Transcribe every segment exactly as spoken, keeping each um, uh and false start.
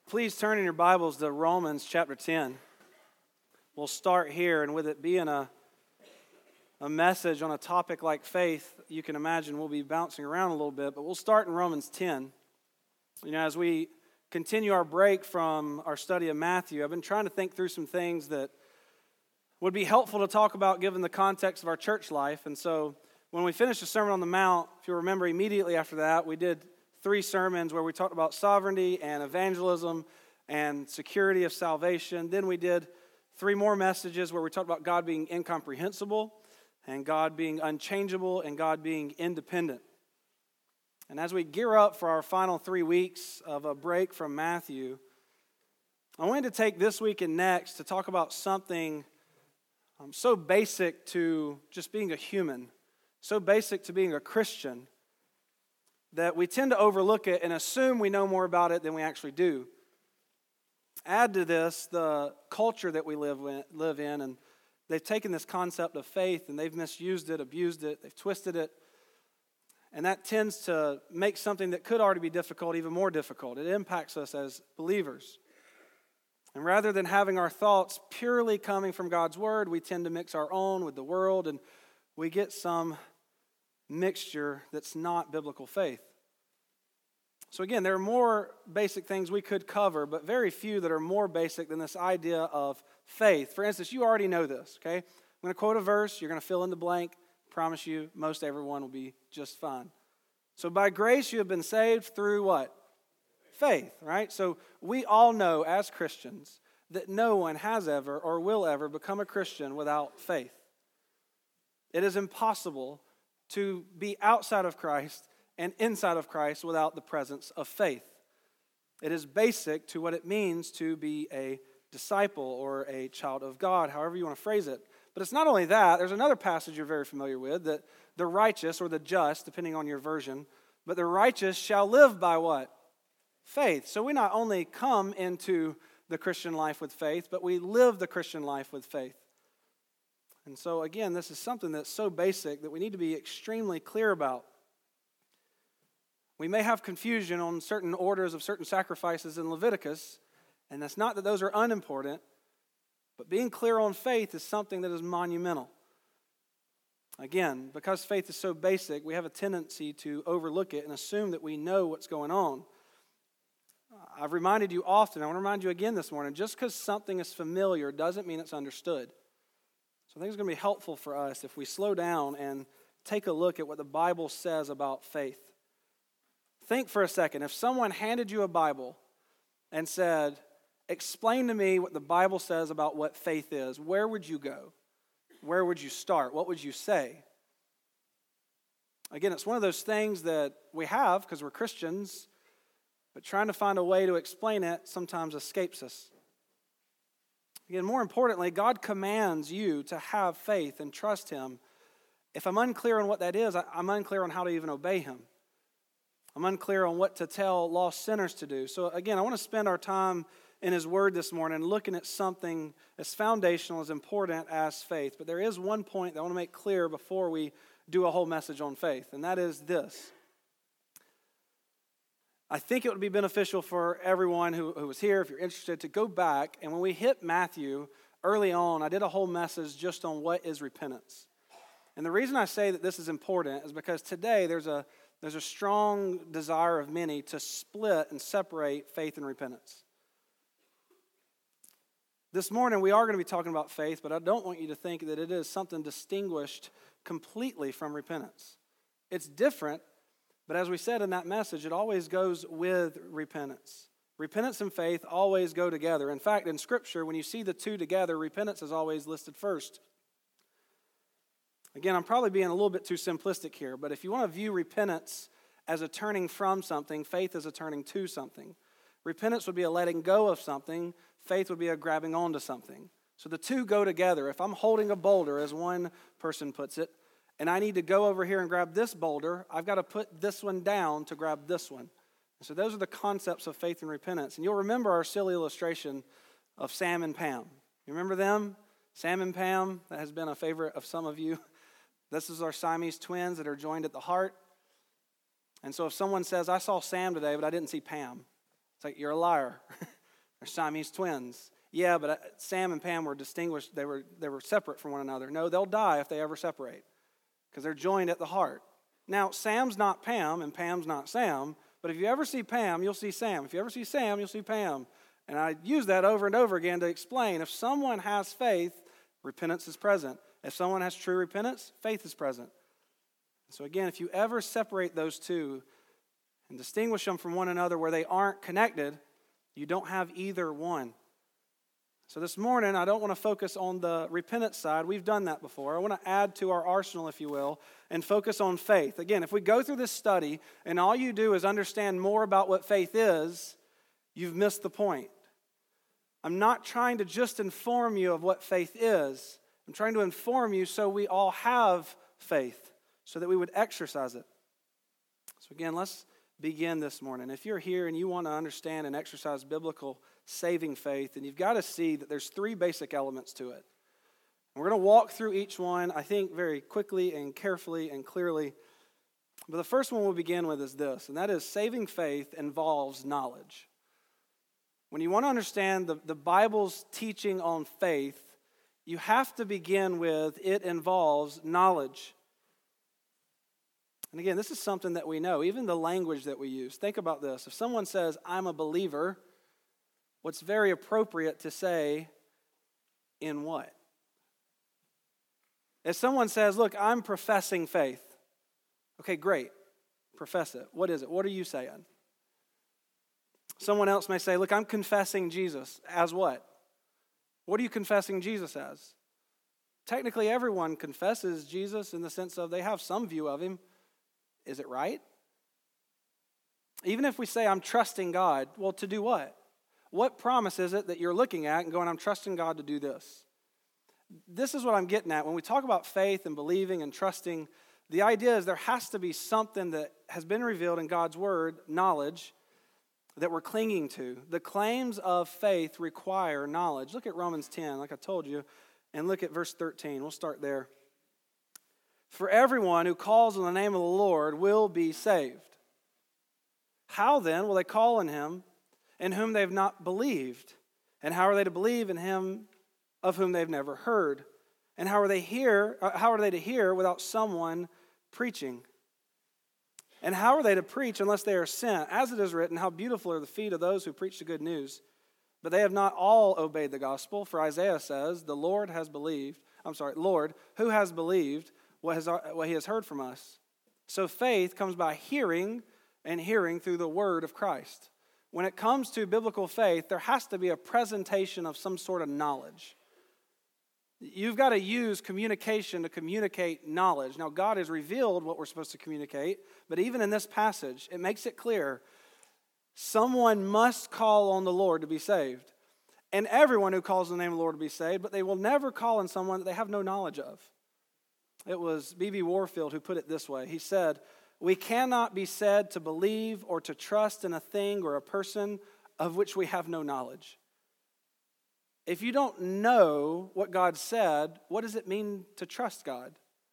Please turn in your Bibles to Romans chapter ten. We'll start here, and with it being a, a message on a topic like faith, you can imagine we'll be bouncing around a little bit, but we'll start in Romans ten. You know, as we continue our break from our study of Matthew, I've been trying to think through some things that would be helpful to talk about given the context of our church life. And so when we finished the Sermon on the Mount, if you remember immediately after that, we did three sermons where we talked about sovereignty and evangelism and security of salvation. Then we did three more messages where we talked about God being incomprehensible and God being unchangeable and God being independent. And as we gear up for our final three weeks of a break from Matthew, I wanted to take this week and next to talk about something um, so basic to just being a human, so basic to being a Christian, that we tend to overlook it and assume we know more about it than we actually do. Add to this the culture that we live in, live in, and they've taken this concept of faith and they've misused it, abused it, they've twisted it, and that tends to make something that could already be difficult even more difficult. It impacts us as believers. And rather than having our thoughts purely coming from God's Word, we tend to mix our own with the world, and we get some mixture that's not biblical faith. So again, there are more basic things we could cover, but very few that are more basic than this idea of faith. For instance, you already know this, okay? I'm going to quote a verse, you're going to fill in the blank. I promise you, most everyone will be just fine. So by grace you have been saved through what? Faith, right? So we all know as Christians that no one has ever or will ever become a Christian without faith. It is impossible to be outside of Christ and inside of Christ without the presence of faith. It is basic to what it means to be a disciple or a child of God, however you want to phrase it. But it's not only that. There's another passage you're very familiar with, that the righteous or the just, depending on your version, but the righteous shall live by what? Faith. So we not only come into the Christian life with faith, but we live the Christian life with faith. And so again, this is something that's so basic that we need to be extremely clear about. We may have confusion on certain orders of certain sacrifices in Leviticus, and that's not that those are unimportant, but being clear on faith is something that is monumental. Again, because faith is so basic, we have a tendency to overlook it and assume that we know what's going on. I've reminded you often, I want to remind you again this morning, just because something is familiar doesn't mean it's understood. So I think it's going to be helpful for us if we slow down and take a look at what the Bible says about faith. Think for a second. If someone handed you a Bible and said, explain to me what the Bible says about what faith is, where would you go? Where would you start? What would you say? Again, it's one of those things that we have because we're Christians, but trying to find a way to explain it sometimes escapes us. Again, more importantly, God commands you to have faith and trust Him. If I'm unclear on what that is, I'm unclear on how to even obey Him. I'm unclear on what to tell lost sinners to do. So again, I want to spend our time in His Word this morning looking at something as foundational, as important as faith. But there is one point that I want to make clear before we do a whole message on faith, and that is this. I think it would be beneficial for everyone who, who was here, if you're interested, to go back. And when we hit Matthew early on, I did a whole message just on what is repentance. And the reason I say that this is important is because today there's a there's a strong desire of many to split and separate faith and repentance. This morning we are going to be talking about faith, but I don't want you to think that it is something distinguished completely from repentance. It's different. But as we said in that message, it always goes with repentance. Repentance and faith always go together. In fact, in Scripture, when you see the two together, repentance is always listed first. Again, I'm probably being a little bit too simplistic here, but if you want to view repentance as a turning from something, faith as a turning to something. Repentance would be a letting go of something. Faith would be a grabbing onto something. So the two go together. If I'm holding a boulder, as one person puts it, and I need to go over here and grab this boulder, I've got to put this one down to grab this one. And so those are the concepts of faith and repentance. And you'll remember our silly illustration of Sam and Pam. You remember them? Sam and Pam, that has been a favorite of some of you. This is our Siamese twins that are joined at the heart. And so if someone says, I saw Sam today, but I didn't see Pam, it's like, you're a liar. They're Siamese twins. Yeah, but uh, Sam and Pam were distinguished. They were, they were separate from one another. No, they'll die if they ever separate because they're joined at the heart. Now, Sam's not Pam and Pam's not Sam, but if you ever see Pam, you'll see Sam. If you ever see Sam, you'll see Pam. And I use that over and over again to explain if someone has faith, repentance is present. If someone has true repentance, faith is present. So again, if you ever separate those two and distinguish them from one another where they aren't connected, you don't have either one. So this morning, I don't want to focus on the repentance side. We've done that before. I want to add to our arsenal, if you will, and focus on faith. Again, if we go through this study and all you do is understand more about what faith is, you've missed the point. I'm not trying to just inform you of what faith is. I'm trying to inform you so we all have faith, so that we would exercise it. So again, let's begin this morning. If you're here and you want to understand and exercise biblical saving faith, then you've got to see that there's three basic elements to it. And we're going to walk through each one, I think, very quickly and carefully and clearly. But the first one we'll begin with is this, and that is saving faith involves knowledge. When you want to understand the, the Bible's teaching on faith, you have to begin with it involves knowledge. And again, this is something that we know, even the language that we use. Think about this. If someone says, I'm a believer, what's very appropriate to say, in what? If someone says, look, I'm professing faith. Okay, great. Profess it. What is it? What are you saying? Someone else may say, look, I'm confessing Jesus. As what? What are you confessing Jesus as? Technically, everyone confesses Jesus in the sense of they have some view of him. Is it right? Even if we say, I'm trusting God, well, to do what? What promise is it that you're looking at and going, I'm trusting God to do this? This is what I'm getting at. When we talk about faith and believing and trusting, the idea is there has to be something that has been revealed in God's word, knowledge, that we're clinging to. The claims of faith require knowledge. Look at Romans ten, like I told you, and look at verse thirteen. We'll start there. For everyone who calls on the name of the Lord will be saved. How then will they call on him in whom they have not believed? And how are they to believe in him of whom they've never heard? And how are they hear? How are they to hear without someone preaching? And how are they to preach unless they are sent? As it is written, how beautiful are the feet of those who preach the good news. But they have not all obeyed the gospel. For Isaiah says, the Lord has believed, I'm sorry, Lord, who has believed what, has, what he has heard from us? So faith comes by hearing, and hearing through the word of Christ. When it comes to biblical faith, there has to be a presentation of some sort of knowledge. You've got to use communication to communicate knowledge. Now, God has revealed what we're supposed to communicate, but even in this passage, it makes it clear someone must call on the Lord to be saved. And everyone who calls on the name of the Lord to be saved, but they will never call on someone that they have no knowledge of. It was B B Warfield who put it this way. He said, we cannot be said to believe or to trust in a thing or a person of which we have no knowledge. If you don't know what God said, what does it mean to trust God?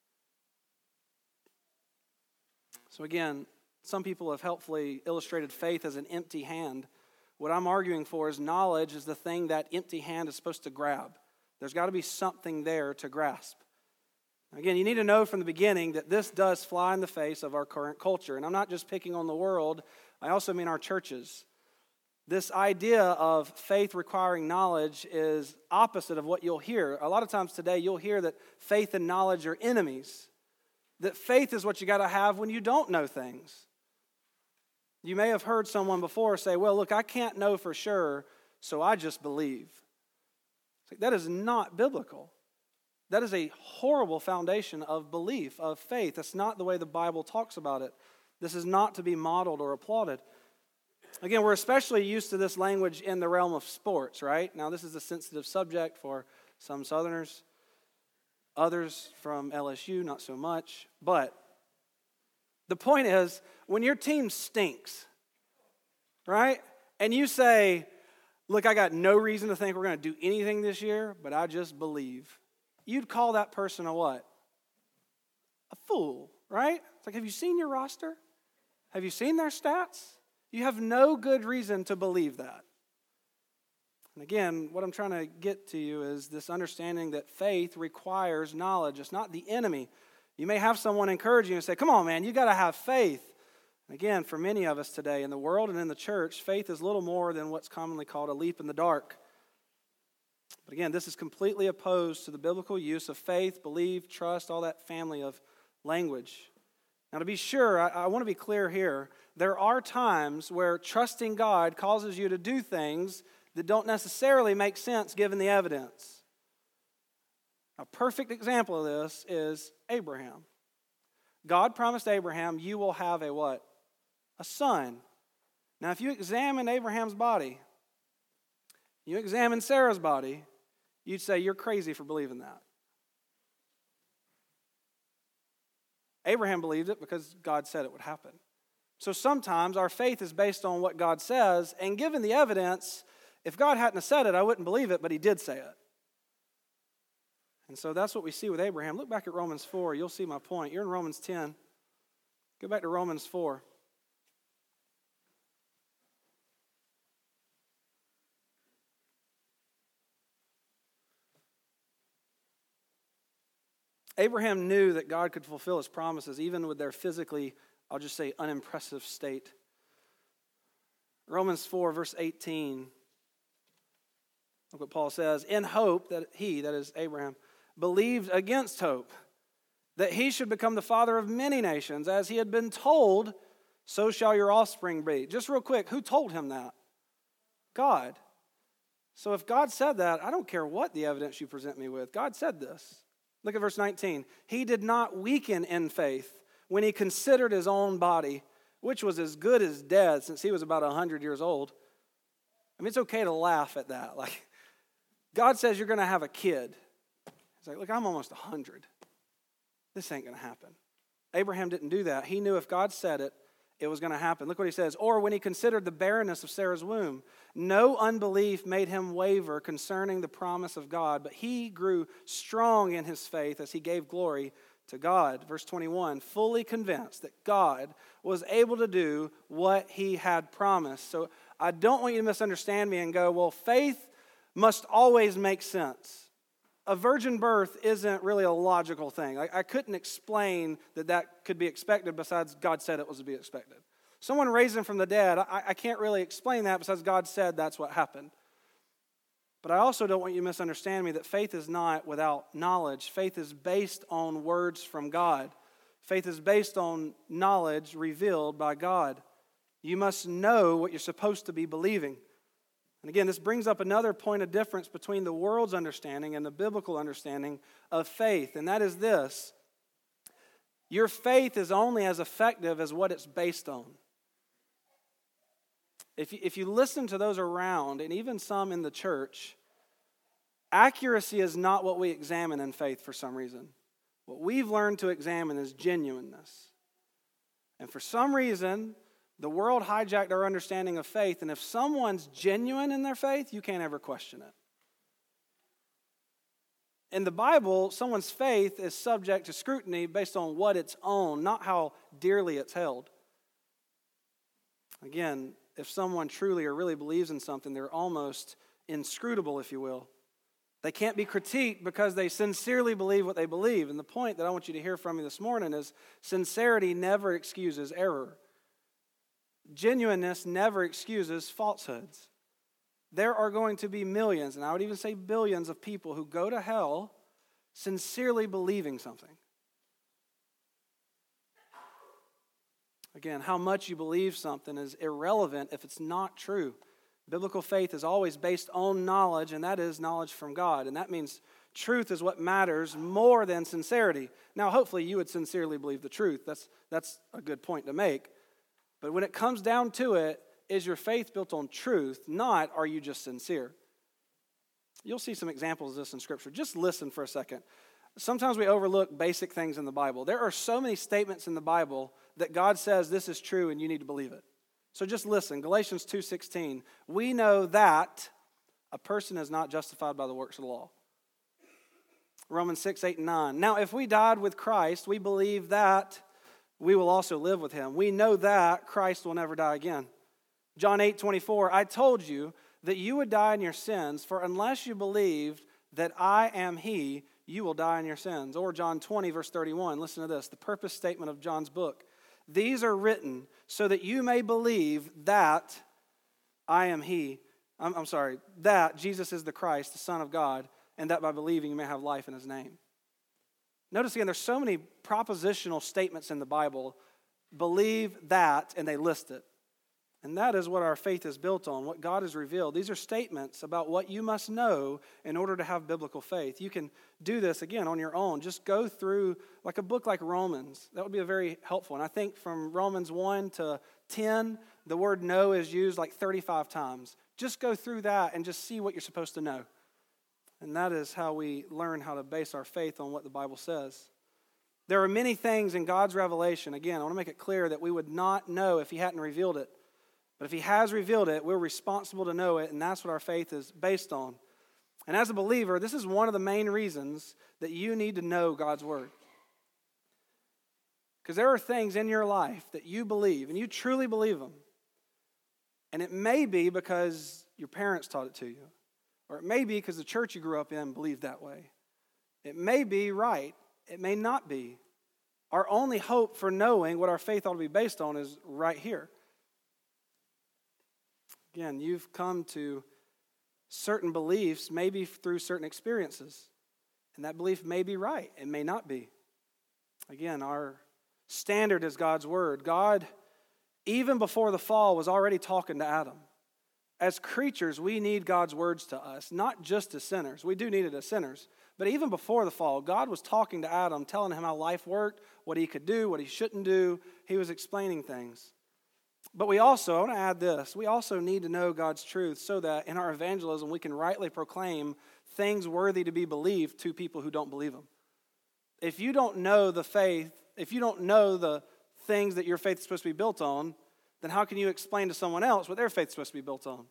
So again, some people have helpfully illustrated faith as an empty hand. What I'm arguing for is knowledge is the thing that empty hand is supposed to grab. There's got to be something there to grasp. Again, you need to know from the beginning that this does fly in the face of our current culture. And I'm not just picking on the world, I also mean our churches. This idea of faith requiring knowledge is opposite of what you'll hear. A lot of times today you'll hear that faith and knowledge are enemies. That faith is what you got to have when you don't know things. You may have heard someone before say, well, look, I can't know for sure, so I just believe. That is not biblical. That is a horrible foundation of belief, of faith. That's not the way the Bible talks about it. This is not to be modeled or applauded. Again, we're especially used to this language in the realm of sports, right? Now, this is a sensitive subject for some Southerners. Others from L S U, not so much. But the point is, when your team stinks, right? And you say, look, I got no reason to think we're going to do anything this year, but I just believe. You'd call that person a what? A fool, right? It's like, have you seen your roster? Have you seen their stats? You have no good reason to believe that. And again, what I'm trying to get to you is this understanding that faith requires knowledge. It's not the enemy. You may have someone encourage you and say, come on, man, you got to have faith. And again, for many of us today in the world and in the church, faith is little more than what's commonly called a leap in the dark. But again, this is completely opposed to the biblical use of faith, believe, trust, all that family of language. Now, to be sure, I, I want to be clear here. There are times where trusting God causes you to do things that don't necessarily make sense given the evidence. A perfect example of this is Abraham. God promised Abraham, you will have a what? A son. Now, if you examine Abraham's body, you examine Sarah's body, you'd say you're crazy for believing that. Abraham believed it because God said it would happen. So sometimes our faith is based on what God says, and given the evidence, if God hadn't said it, I wouldn't believe it, but he did say it. And so that's what we see with Abraham. Look back at Romans four. You'll see my point. You're in Romans ten. Go back to Romans four. Abraham knew that God could fulfill his promises even with their physically, I'll just say, unimpressive state. Romans four, verse eighteen. Look what Paul says. In hope that he, that is Abraham, believed against hope, that he should become the father of many nations, as he had been told, so shall your offspring be. Just real quick, who told him that? God. So if God said that, I don't care what the evidence you present me with. God said this. Look at verse nineteen. He did not weaken in faith when he considered his own body, which was as good as dead since he was about one hundred years old. I mean, it's okay to laugh at that. Like, God says you're going to have a kid. He's like, look, I'm almost one hundred. This ain't going to happen. Abraham didn't do that. He knew if God said it, it was going to happen. Look what he says. Or when he considered the barrenness of Sarah's womb, no unbelief made him waver concerning the promise of God, but he grew strong in his faith as he gave glory to God. Verse twenty-one, fully convinced that God was able to do what he had promised. So I don't want you to misunderstand me and go, well, faith must always make sense. A virgin birth isn't really a logical thing. I, I couldn't explain that that could be expected besides God said it was to be expected. Someone raising from the dead, I, I can't really explain that besides God said that's what happened. But I also don't want you to misunderstand me that faith is not without knowledge. Faith is based on words from God. Faith is based on knowledge revealed by God. You must know what you're supposed to be believing. And again, this brings up another point of difference between the world's understanding and the biblical understanding of faith, and that is this. Your faith is only as effective as what it's based on. If you, if you listen to those around, and even some in the church, accuracy is not what we examine in faith for some reason. What we've learned to examine is genuineness. And for some reason, the world hijacked our understanding of faith, and if someone's genuine in their faith, you can't ever question it. In the Bible, someone's faith is subject to scrutiny based on what it's owned, not how dearly it's held. Again, if someone truly or really believes in something, they're almost inscrutable, if you will. They can't be critiqued because they sincerely believe what they believe. And the point that I want you to hear from me this morning is sincerity never excuses error. Genuineness never excuses falsehoods. There are going to be millions, and I would even say billions of people who go to hell sincerely believing something. Again, how much you believe something is irrelevant if it's not true. Biblical faith is always based on knowledge, and that is knowledge from God. And that means truth is what matters more than sincerity. Now, hopefully you would sincerely believe the truth. That's, that's a good point to make. But when it comes down to it, is your faith built on truth, not are you just sincere? You'll see some examples of this in Scripture. Just listen for a second. Sometimes we overlook basic things in the Bible. There are so many statements in the Bible that God says this is true and you need to believe it. So just listen. Galatians two sixteen. We know that a person is not justified by the works of the law. Romans six, eight, and nine. Now, if we died with Christ, we believe that we will also live with him. We know that Christ will never die again. John eight, twenty-four. I told you that you would die in your sins, for unless you believed that I am he, you will die in your sins. Or John twenty, verse thirty-one, listen to this, the purpose statement of John's book. These are written so that you may believe that I am he. I'm, I'm sorry, that Jesus is the Christ, the Son of God, and that by believing you may have life in his name. Notice again, there's so many propositional statements in the Bible. Believe that, and they list it. And that is what our faith is built on, what God has revealed. These are statements about what you must know in order to have biblical faith. You can do this, again, on your own. Just go through like a book like Romans. That would be a very helpful. And I think from Romans one to ten, the word know is used like thirty-five times. Just go through that and just see what you're supposed to know. And that is how we learn how to base our faith on what the Bible says. There are many things in God's revelation. Again, I want to make it clear that we would not know if he hadn't revealed it. But if he has revealed it, we're responsible to know it, and that's what our faith is based on. And as a believer, this is one of the main reasons that you need to know God's word. Because there are things in your life that you believe, and you truly believe them. And it may be because your parents taught it to you. Or it may be because the church you grew up in believed that way. It may be right. It may not be. Our only hope for knowing what our faith ought to be based on is right here. Again, you've come to certain beliefs, maybe through certain experiences. And that belief may be right. It may not be. Again, our standard is God's word. God, even before the fall, was already talking to Adam. As creatures, we need God's words to us, not just as sinners. We do need it as sinners. But even before the fall, God was talking to Adam, telling him how life worked, what he could do, what he shouldn't do. He was explaining things. But we also, I want to add this, we also need to know God's truth so that in our evangelism we can rightly proclaim things worthy to be believed to people who don't believe them. If you don't know the faith, if you don't know the things that your faith is supposed to be built on, then how can you explain to someone else what their faith is supposed to be built on?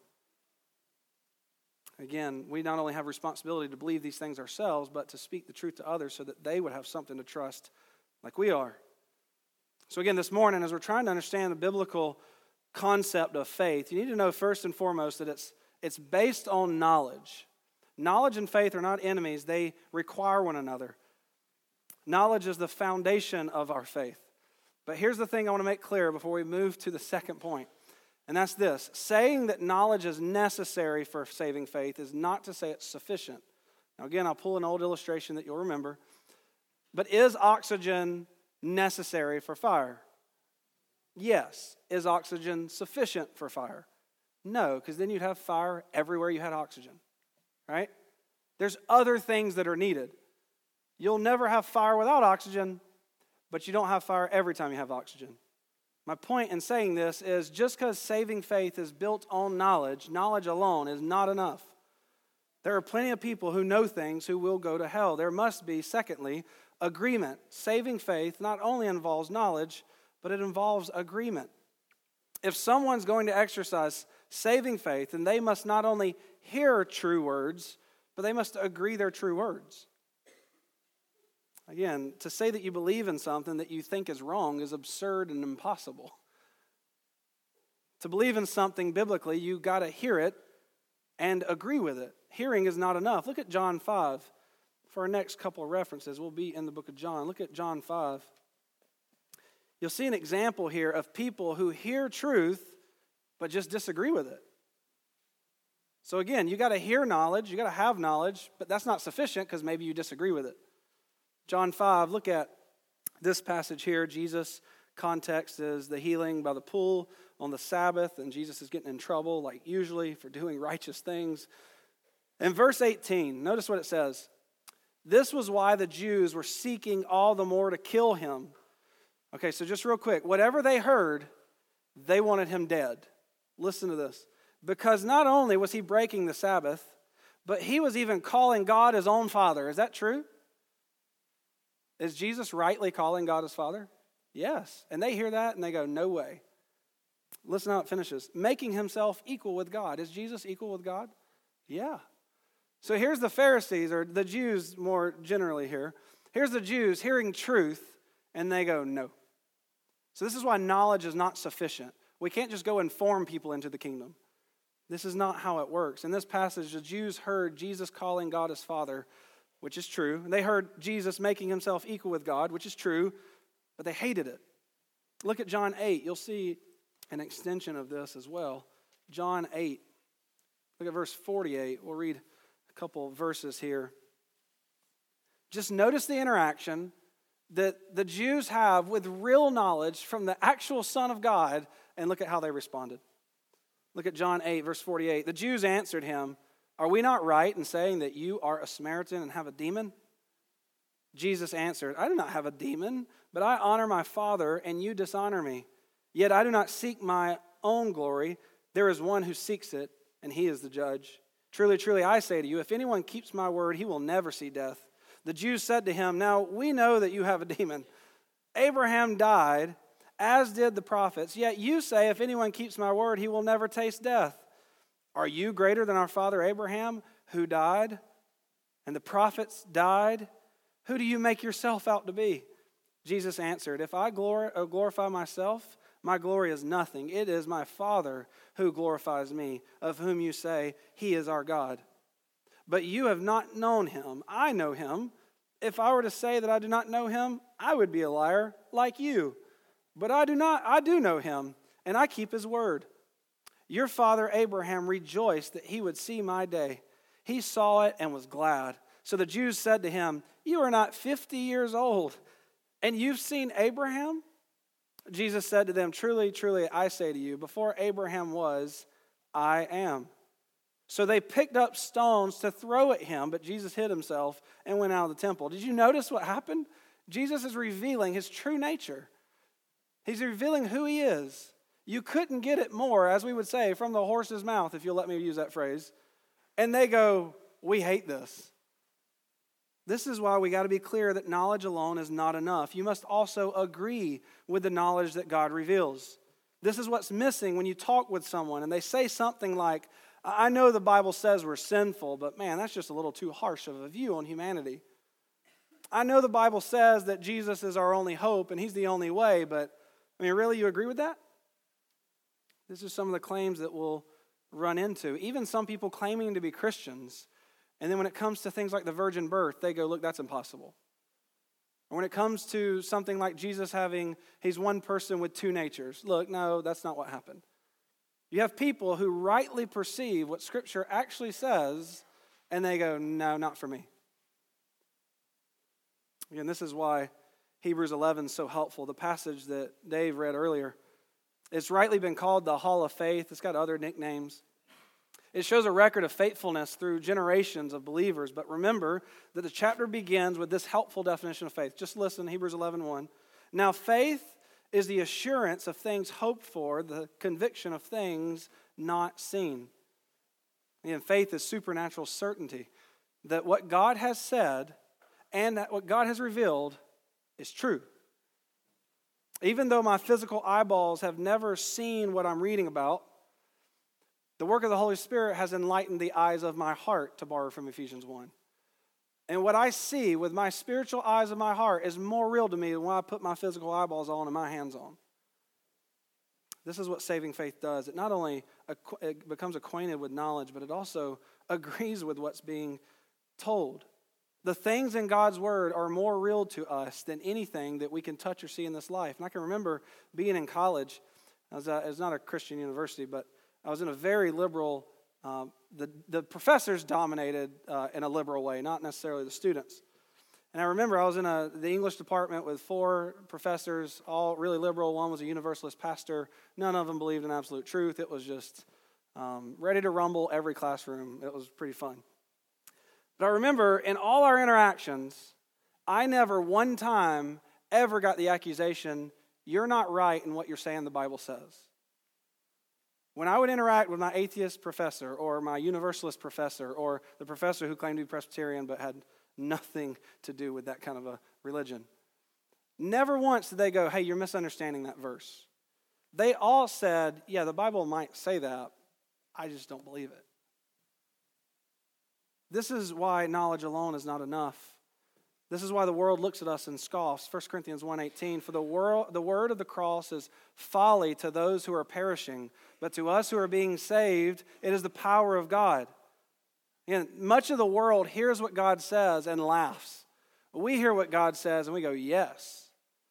Again, we not only have responsibility to believe these things ourselves, but to speak the truth to others so that they would have something to trust like we are. So again, this morning, as we're trying to understand the biblical concept of faith, you need to know first and foremost that it's it's based on knowledge. Knowledge and faith are not enemies. They require one another. Knowledge is the foundation of our faith. But here's the thing I want to make clear before we move to the second point, and that's this. Saying that knowledge is necessary for saving faith is not to say it's sufficient. Now again, I'll pull an old illustration that you'll remember. But is oxygen necessary for fire? Yes. Is oxygen sufficient for fire? No, because then you'd have fire everywhere you had oxygen, right? There's other things that are needed. You'll never have fire without oxygen, but you don't have fire every time you have oxygen. My point in saying this is just because saving faith is built on knowledge, knowledge alone is not enough. There are plenty of people who know things who will go to hell. There must be, secondly, agreement. Saving faith not only involves knowledge, but it involves agreement. If someone's going to exercise saving faith, then they must not only hear true words, but they must agree they're true words. Again, to say that you believe in something that you think is wrong is absurd and impossible. To believe in something biblically, you got to hear it and agree with it. Hearing is not enough. Look at John five. For our next couple of references, we'll be in the book of John. Look at John five. You'll see an example here of people who hear truth but just disagree with it. So again, you got to hear knowledge, you got to have knowledge, but that's not sufficient because maybe you disagree with it. John five, look at this passage here. Jesus' context is the healing by the pool on the Sabbath, and Jesus is getting in trouble like usually for doing righteous things. In verse eighteen, notice what it says. This was why the Jews were seeking all the more to kill him. Okay, so just real quick, whatever they heard, they wanted him dead. Listen to this. Because not only was he breaking the Sabbath, but he was even calling God his own Father. Is that true? Is Jesus rightly calling God his Father? Yes. And they hear that and they go, no way. Listen how it finishes. Making himself equal with God. Is Jesus equal with God? Yeah. So here's the Pharisees, or the Jews more generally here. Here's the Jews hearing truth, and they go, no. So this is why knowledge is not sufficient. We can't just go inform people into the kingdom. This is not how it works. In this passage, the Jews heard Jesus calling God his Father, which is true. They heard Jesus making himself equal with God, which is true, but they hated it. Look at John eight. You'll see an extension of this as well. John eight. Look at verse forty-eight. We'll read a couple verses here. Just notice the interaction that the Jews have with real knowledge from the actual Son of God, and look at how they responded. Look at John eight, verse forty-eight. The Jews answered him, "Are we not right in saying that you are a Samaritan and have a demon?" Jesus answered, "I do not have a demon, but I honor my Father, and you dishonor me. Yet I do not seek my own glory. There is one who seeks it, and he is the judge. Truly, truly, I say to you, if anyone keeps my word, he will never see death." The Jews said to him, "Now we know that you have a demon. Abraham died, as did the prophets. Yet you say, if anyone keeps my word, he will never taste death. Are you greater than our father Abraham, who died, and the prophets died? Who do you make yourself out to be?" Jesus answered, "If I glorify myself, my glory is nothing. It is my Father who glorifies me, of whom you say, he is our God. But you have not known him. I know him. If I were to say that I do not know him, I would be a liar like you. But I do not, I do know him, and I keep his word. Your father Abraham rejoiced that he would see my day. He saw it and was glad." So the Jews said to him, "You are not fifty years old, and you've seen Abraham?" Jesus said to them, "Truly, truly, I say to you, before Abraham was, I am." So they picked up stones to throw at him, but Jesus hid himself and went out of the temple. Did you notice what happened? Jesus is revealing his true nature. He's revealing who he is. You couldn't get it more, as we would say, from the horse's mouth, if you'll let me use that phrase. And they go, "We hate this." This is why we got to be clear that knowledge alone is not enough. You must also agree with the knowledge that God reveals. This is what's missing when you talk with someone and they say something like, "I know the Bible says we're sinful, but man, that's just a little too harsh of a view on humanity. I know the Bible says that Jesus is our only hope and he's the only way, but I mean, really, you agree with that?" This is some of the claims that we'll run into. Even some people claiming to be Christians, and then when it comes to things like the virgin birth, they go, "Look, that's impossible." Or when it comes to something like Jesus having, he's one person with two natures. "Look, no, that's not what happened." You have people who rightly perceive what Scripture actually says, and they go, "No, not for me." Again, this is why Hebrews eleven is so helpful. The passage that Dave read earlier, it's rightly been called the Hall of Faith. It's got other nicknames. It shows a record of faithfulness through generations of believers. But remember that the chapter begins with this helpful definition of faith. Just listen, Hebrews eleven one. "Now faith is the assurance of things hoped for, the conviction of things not seen." Again, faith is supernatural certainty that what God has said and that what God has revealed is true. Even though my physical eyeballs have never seen what I'm reading about, the work of the Holy Spirit has enlightened the eyes of my heart, to borrow from Ephesians one. And what I see with my spiritual eyes of my heart is more real to me than when I put my physical eyeballs on and my hands on. This is what saving faith does. It not only it becomes acquainted with knowledge, but it also agrees with what's being told. The things in God's Word are more real to us than anything that we can touch or see in this life. And I can remember being in college. I was, uh, it was not a Christian university, but I was in a very liberal, um, the, the professors dominated uh, in a liberal way, not necessarily the students. And I remember I was in a, the English department with four professors, all really liberal. One was a Universalist pastor. None of them believed in absolute truth. It was just um, ready to rumble every classroom. It was pretty fun. But I remember in all our interactions, I never one time ever got the accusation, "You're not right in what you're saying the Bible says." When I would interact with my atheist professor or my Universalist professor or the professor who claimed to be Presbyterian but had nothing to do with that kind of a religion, never once did they go, "Hey, you're misunderstanding that verse." They all said, "Yeah, the Bible might say that. I just don't believe it." This is why knowledge alone is not enough. This is why the world looks at us and scoffs. First Corinthians one eighteen, for the, world, the word of the cross is folly to those who are perishing, but to us who are being saved, it is the power of God. And much of the world hears what God says and laughs. We hear what God says and we go, yes.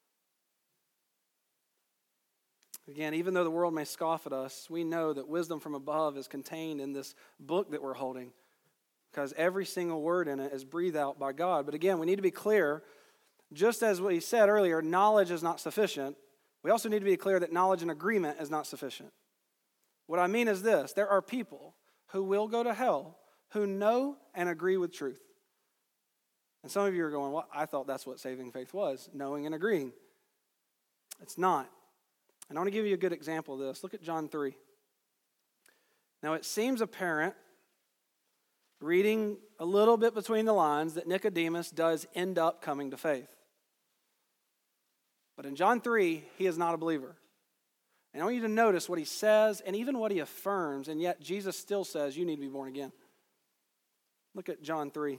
Again, even though the world may scoff at us, we know that wisdom from above is contained in this book that we're holding, because every single word in it is breathed out by God. But again, we need to be clear, just as we said earlier, knowledge is not sufficient. We also need to be clear that knowledge and agreement is not sufficient. What I mean is this: there are people who will go to hell who know and agree with truth. And some of you are going, well, I thought that's what saving faith was, knowing and agreeing. It's not. And I want to give you a good example of this. Look at John three. Now, it seems apparent, reading a little bit between the lines, that Nicodemus does end up coming to faith. But in John three, he is not a believer. And I want you to notice what he says and even what he affirms, and yet Jesus still says, you need to be born again. Look at John three.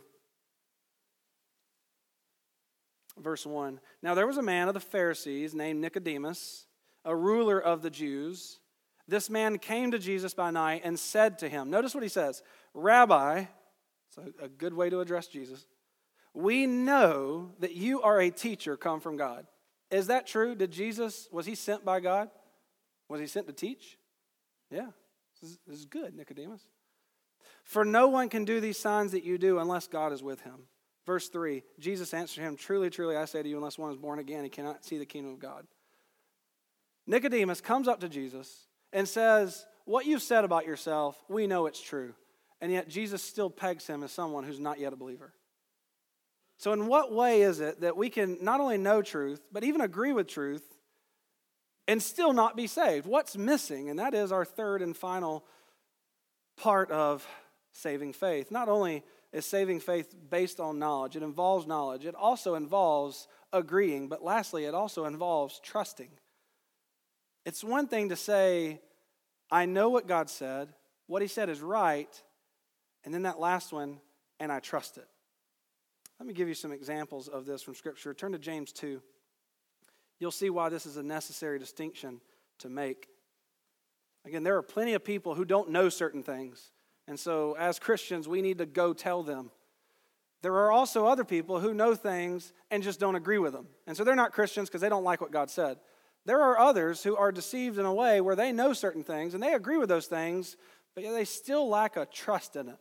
Verse one. Now there was a man of the Pharisees named Nicodemus, a ruler of the Jews. This man came to Jesus by night and said to him, notice what he says, Rabbi, it's a good way to address Jesus, we know that you are a teacher come from God. Is that true? Did Jesus, was he sent by God? Was he sent to teach? Yeah, this is, this is good, Nicodemus. For no one can do these signs that you do unless God is with him. Verse three, Jesus answered him, truly, truly, I say to you, unless one is born again, he cannot see the kingdom of God. Nicodemus comes up to Jesus and says, what you've said about yourself, we know it's true. And yet Jesus still pegs him as someone who's not yet a believer. So in what way is it that we can not only know truth, but even agree with truth and still not be saved? What's missing? And that is our third and final part of saving faith. Not only is saving faith based on knowledge, it involves knowledge. It also involves agreeing. But lastly, it also involves trusting. It's one thing to say, I know what God said, what he said is right, and then that last one, and I trust it. Let me give you some examples of this from Scripture. Turn to James two. You'll see why this is a necessary distinction to make. Again, there are plenty of people who don't know certain things, and so as Christians, we need to go tell them. There are also other people who know things and just don't agree with them, and so they're not Christians because they don't like what God said. There are others who are deceived in a way where they know certain things and they agree with those things, but they still lack a trust in it.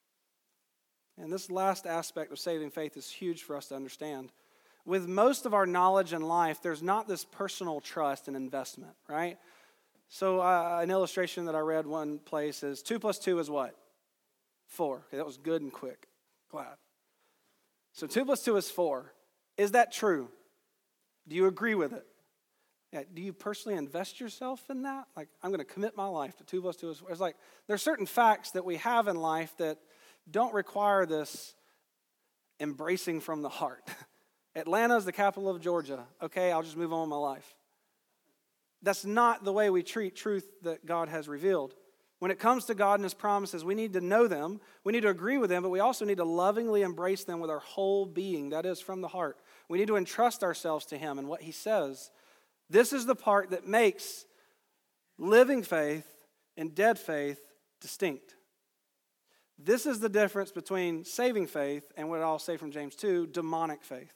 And this last aspect of saving faith is huge for us to understand. With most of our knowledge in life, there's not this personal trust and investment, right? So uh, an illustration that I read one place is two plus two is what? Four. Okay, that was good and quick. Glad. So two plus two is four. Is that true? Do you agree with it? Yeah, do you personally invest yourself in that? Like, I'm going to commit my life to two plus two is four. It's like there's certain facts that we have in life that don't require this embracing from the heart. Atlanta is the capital of Georgia. Okay, I'll just move on with my life. That's not the way we treat truth that God has revealed. When it comes to God and his promises, we need to know them, we need to agree with them, but we also need to lovingly embrace them with our whole being, that is, from the heart. We need to entrust ourselves to him and what he says. This is the part that makes living faith and dead faith distinct. This is the difference between saving faith and what I'll say from James two, demonic faith.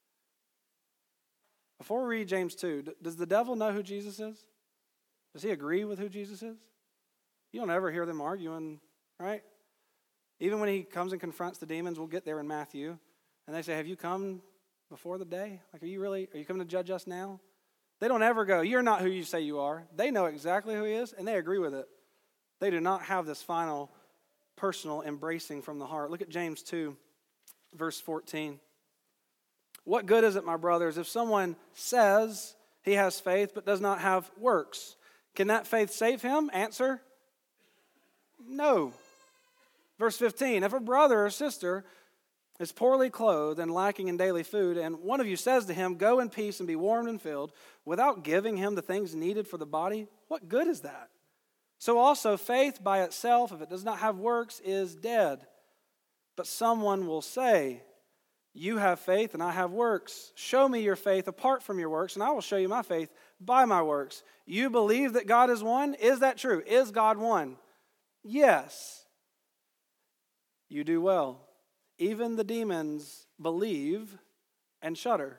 Before we read James two, does the devil know who Jesus is? Does he agree with who Jesus is? You don't ever hear them arguing, right? Even when he comes and confronts the demons, we'll get there in Matthew, and they say, have you come before the day? Like, are you really, are you coming to judge us now? They don't ever go, you're not who you say you are. They know exactly who he is, and they agree with it. They do not have this final personal embracing from the heart. Look at James two, verse fourteen. What good is it, my brothers, if someone says he has faith but does not have works? Can that faith save him? Answer, no. Verse fifteen, if a brother or sister is poorly clothed and lacking in daily food, and one of you says to him, go in peace and be warmed and filled, without giving him the things needed for the body, what good is that? So also faith by itself, if it does not have works, is dead. But someone will say, You have faith and I have works. Show me your faith apart from your works, and I will show you my faith by my works. You believe that God is one? Is that true? Is God one? Yes. You do well. Even the demons believe and shudder.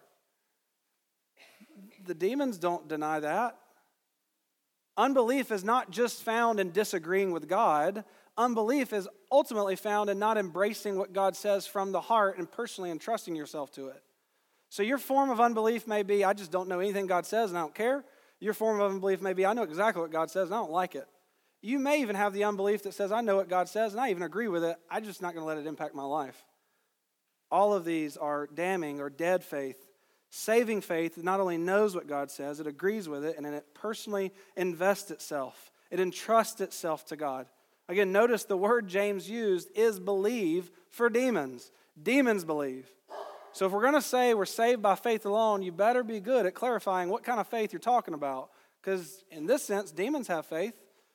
The demons don't deny that. Unbelief is not just found in disagreeing with God. Unbelief is ultimately found in not embracing what God says from the heart and personally entrusting yourself to it. So your form of unbelief may be, I just don't know anything God says and I don't care. Your form of unbelief may be, I know exactly what God says and I don't like it. You may even have the unbelief that says, I know what God says and I even agree with it. I'm just not going to let it impact my life. All of these are damning or dead faith. Saving faith not only knows what God says, it agrees with it, and then it personally invests itself. It entrusts itself to God. Again, notice the word James used is believe for demons. Demons believe. So if we're going to say we're saved by faith alone, you better be good at clarifying what kind of faith you're talking about. Because in this sense, demons have faith.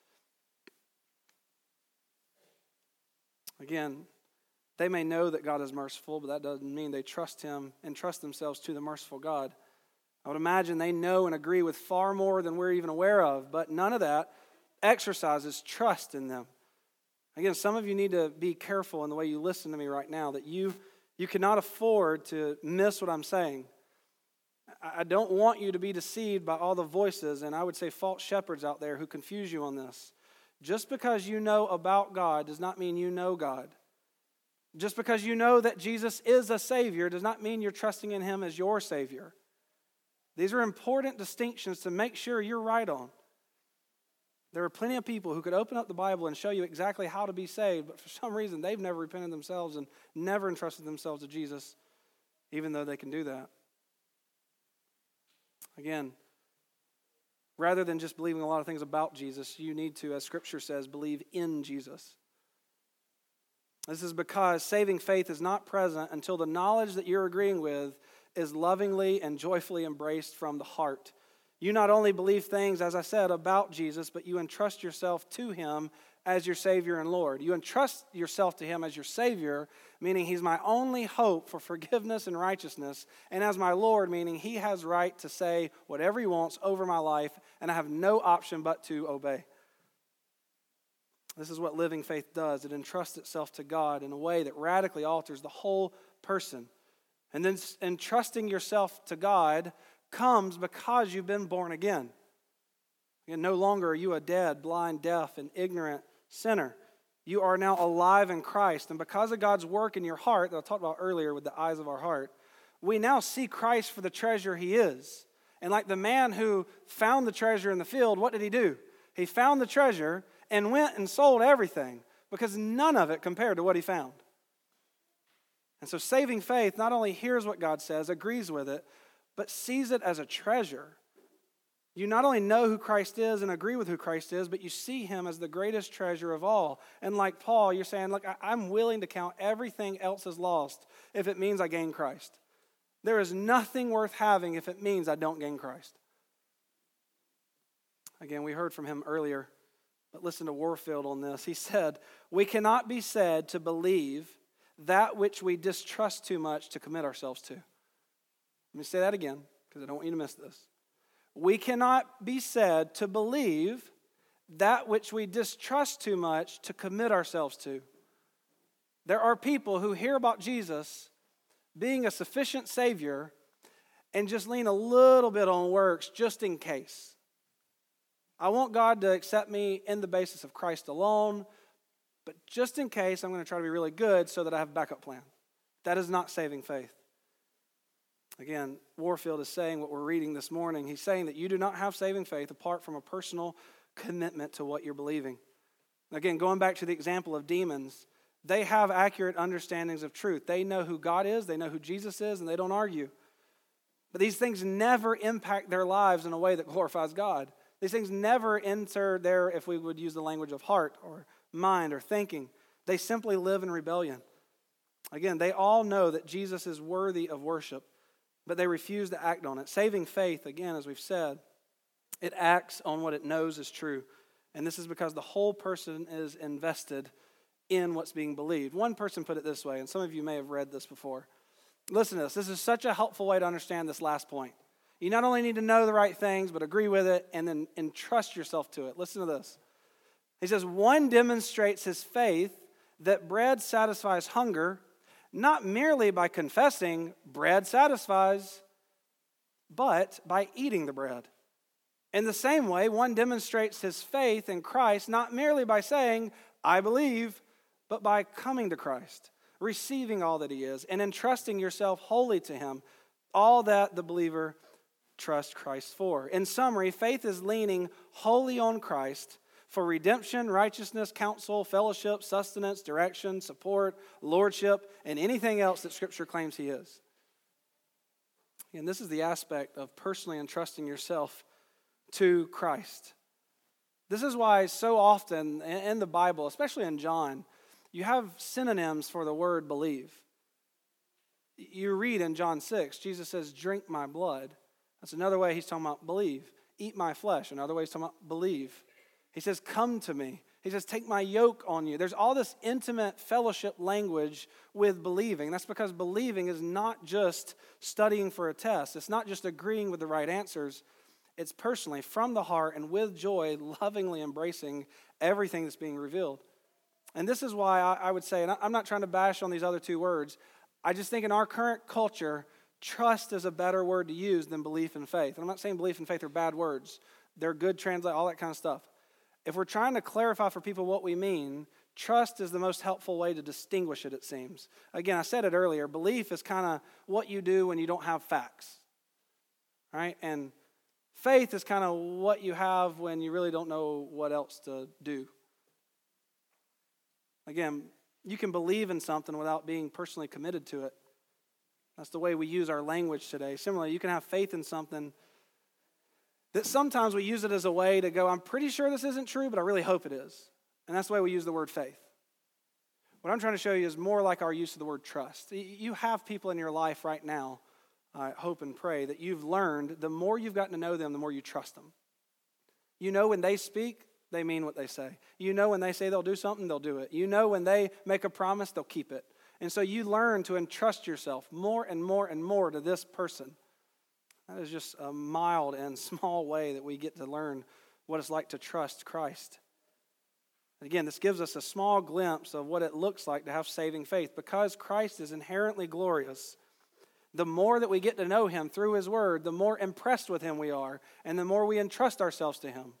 Again, they may know that God is merciful, but that doesn't mean they trust Him and trust themselves to the merciful God. I would imagine they know and agree with far more than we're even aware of, but none of that exercises trust in them. Again, some of you need to be careful in the way you listen to me right now, that you, you cannot afford to miss what I'm saying. I don't want you to be deceived by all the voices, and I would say false shepherds out there who confuse you on this. Just because you know about God does not mean you know God. Just because you know that Jesus is a Savior does not mean you're trusting in Him as your Savior. These are important distinctions to make sure you're right on. There are plenty of people who could open up the Bible and show you exactly how to be saved, but for some reason they've never repented themselves and never entrusted themselves to Jesus, even though they can do that. Again, rather than just believing a lot of things about Jesus, you need to, as Scripture says, believe in Jesus. This is because saving faith is not present until the knowledge that you're agreeing with is lovingly and joyfully embraced from the heart. You not only believe things, as I said, about Jesus, but you entrust yourself to Him as your Savior and Lord. You entrust yourself to Him as your Savior, meaning He's my only hope for forgiveness and righteousness, and as my Lord, meaning He has right to say whatever He wants over my life, and I have no option but to obey. This is what living faith does. It entrusts itself to God in a way that radically alters the whole person. And then entrusting yourself to God comes because you've been born again. And no longer are you a dead, blind, deaf, and ignorant sinner. You are now alive in Christ. And because of God's work in your heart, that I talked about earlier with the eyes of our heart, we now see Christ for the treasure He is. And like the man who found the treasure in the field, what did he do? He found the treasure and went and sold everything because none of it compared to what he found. And so saving faith not only hears what God says, agrees with it, but sees it as a treasure. You not only know who Christ is and agree with who Christ is, but you see Him as the greatest treasure of all. And like Paul, you're saying, look, I'm willing to count everything else as lost if it means I gain Christ. There is nothing worth having if it means I don't gain Christ. Again, we heard from him earlier, but listen to Warfield on this. He said, we cannot be said to believe that which we distrust too much to commit ourselves to. Let me say that again, because I don't want you to miss this. We cannot be said to believe that which we distrust too much to commit ourselves to. There are people who hear about Jesus being a sufficient Savior and just lean a little bit on works just in case. I want God to accept me in the basis of Christ alone, but just in case, I'm going to try to be really good so that I have a backup plan. That is not saving faith. Again, Warfield is saying what we're reading this morning. He's saying that you do not have saving faith apart from a personal commitment to what you're believing. Again, going back to the example of demons, they have accurate understandings of truth. They know who God is, they know who Jesus is, and they don't argue. But these things never impact their lives in a way that glorifies God. These things never enter their, if we would use the language of heart or mind or thinking. They simply live in rebellion. Again, they all know that Jesus is worthy of worship, but they refuse to act on it. Saving faith, again, as we've said, it acts on what it knows is true. And this is because the whole person is invested in what's being believed. One person put it this way, and some of you may have read this before. Listen to this. This is such a helpful way to understand this last point. You not only need to know the right things, but agree with it and then entrust yourself to it. Listen to this. He says, one demonstrates his faith that bread satisfies hunger, not merely by confessing bread satisfies, but by eating the bread. In the same way, one demonstrates his faith in Christ not merely by saying, I believe, but by coming to Christ, receiving all that he is, and entrusting yourself wholly to him, all that the believer trusts Christ for. In summary, faith is leaning wholly on Christ for redemption, righteousness, counsel, fellowship, sustenance, direction, support, lordship, and anything else that Scripture claims he is. And this is the aspect of personally entrusting yourself to Christ. This is why so often in the Bible, especially in John, you have synonyms for the word believe. You read in John six, Jesus says, drink my blood. That's another way he's talking about believe. Eat my flesh. Another way he's talking about believe. He says, come to me. He says, take my yoke on you. There's all this intimate fellowship language with believing. That's because believing is not just studying for a test. It's not just agreeing with the right answers. It's personally, from the heart, and with joy, lovingly embracing everything that's being revealed. And this is why I would say, and I'm not trying to bash on these other two words, I just think in our current culture, trust is a better word to use than belief and faith. And I'm not saying belief and faith are bad words. They're good translate, all that kind of stuff. If we're trying to clarify for people what we mean, trust is the most helpful way to distinguish it, it seems. Again, I said it earlier, belief is kind of what you do when you don't have facts, right? And faith is kind of what you have when you really don't know what else to do. Again, you can believe in something without being personally committed to it. That's the way we use our language today. Similarly, you can have faith in something that sometimes we use it as a way to go, I'm pretty sure this isn't true, but I really hope it is. And that's the way we use the word faith. What I'm trying to show you is more like our use of the word trust. You have people in your life right now, I hope and pray, that you've learned the more you've gotten to know them, the more you trust them. You know when they speak, they mean what they say. You know when they say they'll do something, they'll do it. You know when they make a promise, they'll keep it. And so you learn to entrust yourself more and more and more to this person. That is just a mild and small way that we get to learn what it's like to trust Christ. Again, this gives us a small glimpse of what it looks like to have saving faith. Because Christ is inherently glorious, the more that we get to know him through his word, the more impressed with him we are, and the more we entrust ourselves to him.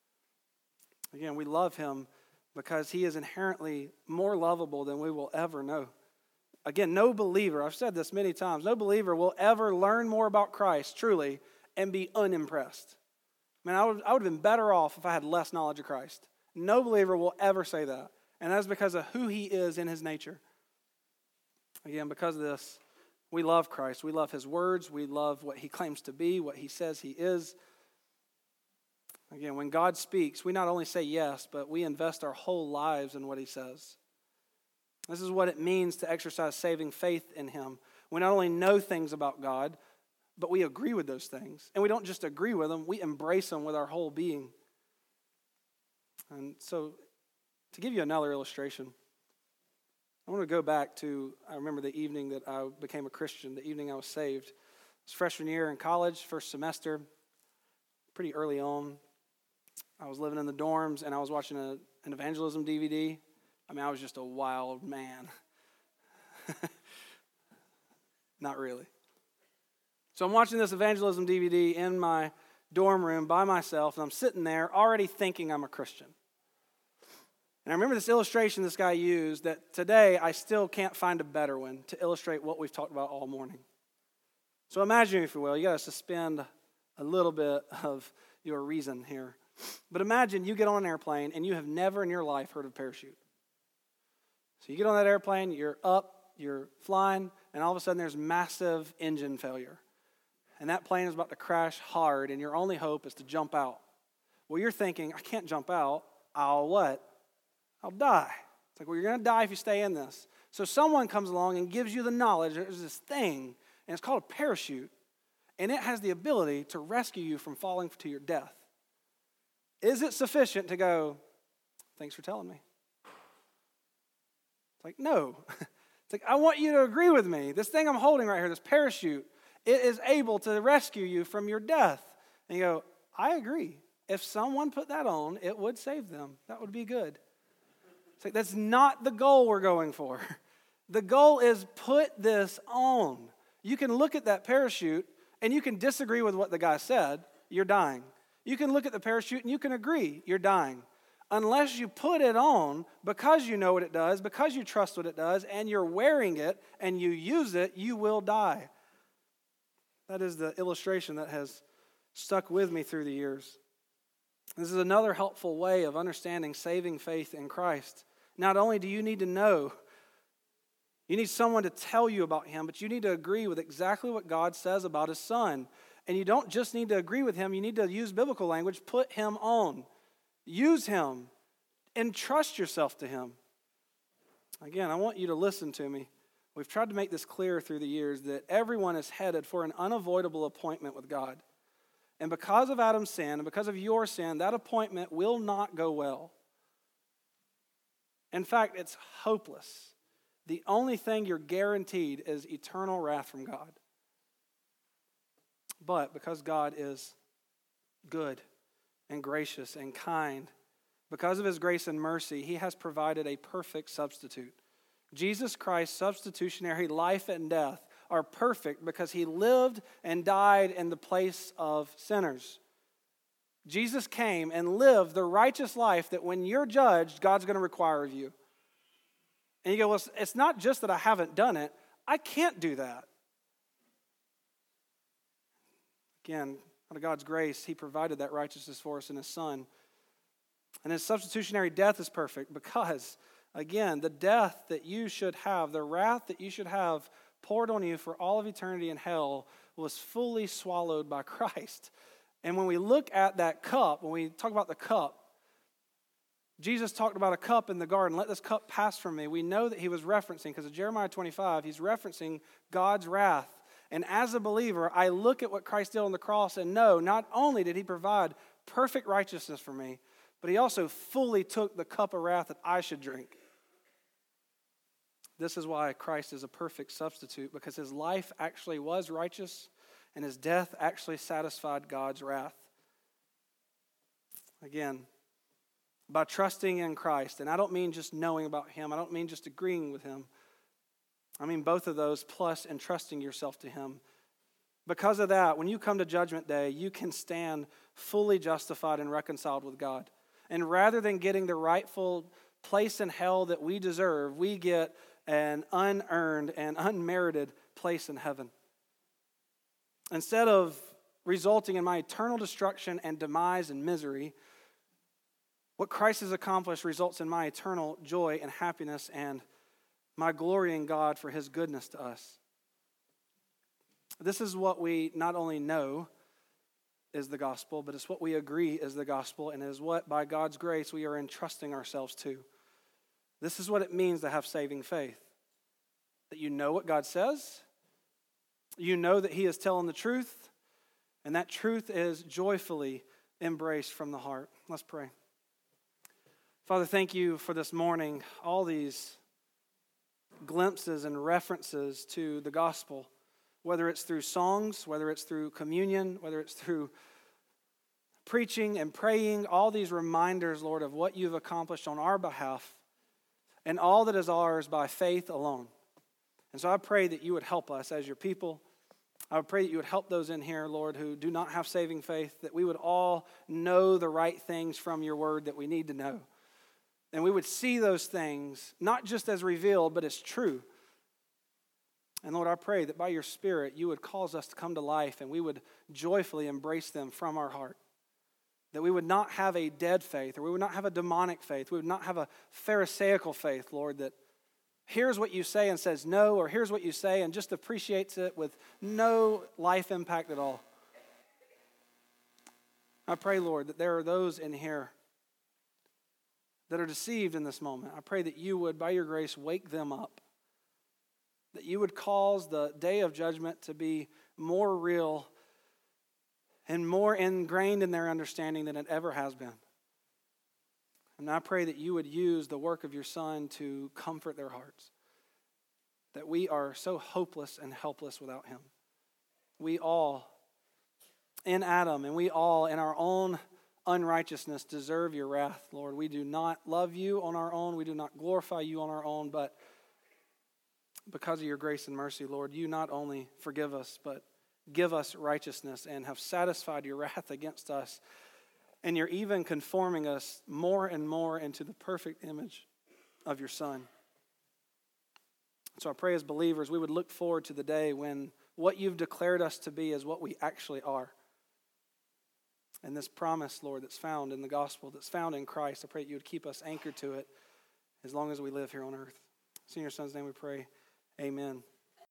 Again, we love him because he is inherently more lovable than we will ever know. Again, no believer, I've said this many times, no believer will ever learn more about Christ, truly, and be unimpressed. Man, I would, I would have been better off if I had less knowledge of Christ. No believer will ever say that. And that's because of who he is in his nature. Again, because of this, we love Christ. We love his words. We love what he claims to be, what he says he is. Again, when God speaks, we not only say yes, but we invest our whole lives in what he says. This is what it means to exercise saving faith in him. We not only know things about God, but we agree with those things. And we don't just agree with them, we embrace them with our whole being. And so, to give you another illustration, I want to go back to, I remember the evening that I became a Christian, the evening I was saved. It was freshman year in college, first semester, pretty early on. I was living in the dorms, and I was watching a, an evangelism D V D. I mean, I was just a wild man. Not really. So I'm watching this evangelism D V D in my dorm room by myself, and I'm sitting there already thinking I'm a Christian. And I remember this illustration this guy used that today I still can't find a better one to illustrate what we've talked about all morning. So imagine, if you will, you got to suspend a little bit of your reason here. But imagine you get on an airplane and you have never in your life heard of a parachute. So you get on that airplane, you're up, you're flying, and all of a sudden there's massive engine failure. And that plane is about to crash hard, and your only hope is to jump out. Well, you're thinking, I can't jump out. I'll what? I'll die. It's like, well, you're going to die if you stay in this. So someone comes along and gives you the knowledge. There's this thing, and it's called a parachute, and it has the ability to rescue you from falling to your death. Is it sufficient to go, thanks for telling me? It's like, no. It's like, I want you to agree with me. This thing I'm holding right here, this parachute, it is able to rescue you from your death. And you go, I agree. If someone put that on, it would save them. That would be good. It's like, that's not the goal we're going for. The goal is put this on. You can look at that parachute and you can disagree with what the guy said. You're dying. You can look at the parachute and you can agree. You're dying. Unless you put it on because you know what it does, because you trust what it does, and you're wearing it and you use it, you will die. That is the illustration that has stuck with me through the years. This is another helpful way of understanding saving faith in Christ. Not only do you need to know, you need someone to tell you about him, but you need to agree with exactly what God says about his son. And you don't just need to agree with him, you need to use biblical language, put him on. Use him. Entrust yourself to him. Again, I want you to listen to me. We've tried to make this clear through the years that everyone is headed for an unavoidable appointment with God. And because of Adam's sin and because of your sin, that appointment will not go well. In fact, it's hopeless. The only thing you're guaranteed is eternal wrath from God. But because God is good and gracious and kind, because of his grace and mercy, he has provided a perfect substitute. Jesus Christ's substitutionary life and death are perfect because he lived and died in the place of sinners. Jesus came and lived the righteous life that when you're judged, God's going to require of you. And you go, well, it's not just that I haven't done it. I can't do that. Again, out of God's grace, he provided that righteousness for us in his son. And his substitutionary death is perfect because, again, the death that you should have, the wrath that you should have poured on you for all of eternity in hell was fully swallowed by Christ. And when we look at that cup, when we talk about the cup, Jesus talked about a cup in the garden. Let this cup pass from me. We know that he was referencing, because of Jeremiah twenty-five, he's referencing God's wrath. And as a believer, I look at what Christ did on the cross and know not only did he provide perfect righteousness for me, but he also fully took the cup of wrath that I should drink. This is why Christ is a perfect substitute, because his life actually was righteous and his death actually satisfied God's wrath. Again, by trusting in Christ, and I don't mean just knowing about him, I don't mean just agreeing with him, I mean both of those plus entrusting yourself to him. Because of that, when you come to Judgment Day, you can stand fully justified and reconciled with God. And rather than getting the rightful place in hell that we deserve, we get an unearned and unmerited place in heaven. Instead of resulting in my eternal destruction and demise and misery, what Christ has accomplished results in my eternal joy and happiness and my glory in God for his goodness to us. This is what we not only know is the gospel, but it's what we agree is the gospel, and is what, by God's grace, we are entrusting ourselves to. This is what it means to have saving faith. That you know what God says, you know that he is telling the truth, and that truth is joyfully embraced from the heart. Let's pray. Father, thank you for this morning, all these glimpses and references to the gospel, whether it's through songs, whether it's through communion, whether it's through preaching and praying, all these reminders, Lord, of what you've accomplished on our behalf and all that is ours by faith alone. And so I pray that you would help us as your people. I would pray that you would help those in here, Lord, who do not have saving faith, that we would all know the right things from your word that we need to know. And we would see those things, not just as revealed, but as true. And Lord, I pray that by your Spirit, you would cause us to come to life and we would joyfully embrace them from our heart. That we would not have a dead faith, or we would not have a demonic faith. We would not have a pharisaical faith, Lord, that hears what you say and says no, or hears what you say and just appreciates it with no life impact at all. I pray, Lord, that there are those in here that are deceived in this moment. I pray that you would, by your grace, wake them up. That you would cause the day of judgment to be more real and more ingrained in their understanding than it ever has been. And I pray that you would use the work of your Son to comfort their hearts. that we are so hopeless and helpless without him. We all, in Adam, and we all, in our own unrighteousness, deserve your wrath, Lord. We do not love you on our own. We do not glorify you on our own, but because of your grace and mercy, Lord, you not only forgive us, but give us righteousness and have satisfied your wrath against us. And you're even conforming us more and more into the perfect image of your Son. So I pray as believers, we would look forward to the day when what you've declared us to be is what we actually are. And this promise, Lord, that's found in the gospel, that's found in Christ, I pray that you would keep us anchored to it as long as we live here on earth. It's in your Son's name we pray. Amen.